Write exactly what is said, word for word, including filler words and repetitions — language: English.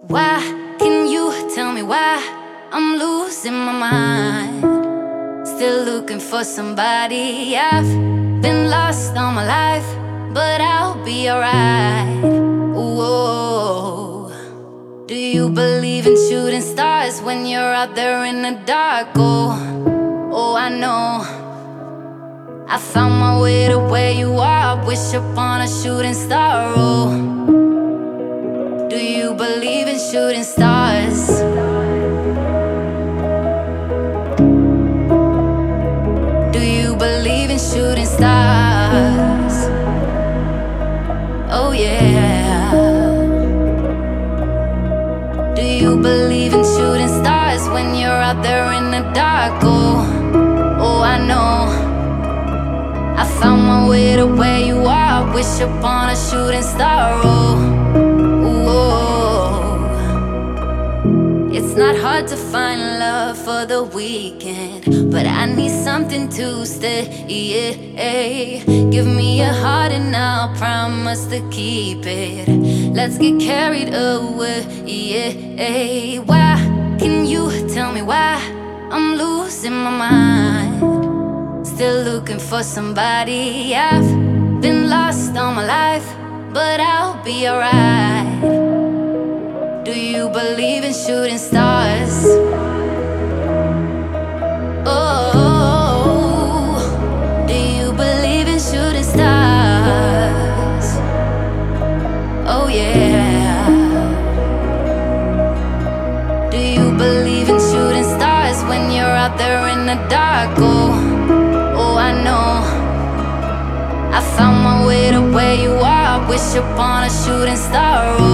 Why can you tell me why I'm losing my mind? Still looking for somebody. I've been lost all my life, but I'll be alright. Whoa. Do you believe in shooting stars when you're out there in the dark? Oh, oh, I know I found my way to where you are. Wish upon a shooting star. Oh, do you believe in shooting stars? Do you believe in shooting stars? Oh yeah. Do you believe in shooting stars when you're out there in the dark? Oh, oh, I know I found my way to where you are. Wish upon a shooting star. Oh, it's not hard to find love for the weekend, but I need something to stay. Yeah. Give me a heart and I'll promise to keep it. Let's get carried away. Yeah. Why can you tell me why I'm losing my mind? Still looking for somebody. I've been lost all my life, but I'll be alright. Do you believe in shooting stars? Oh, do you believe in shooting stars? Oh yeah. Do you believe in shooting stars when you're out there in the dark? Oh, oh, I know I found my way to where you are. Wish upon a shooting star. Oh,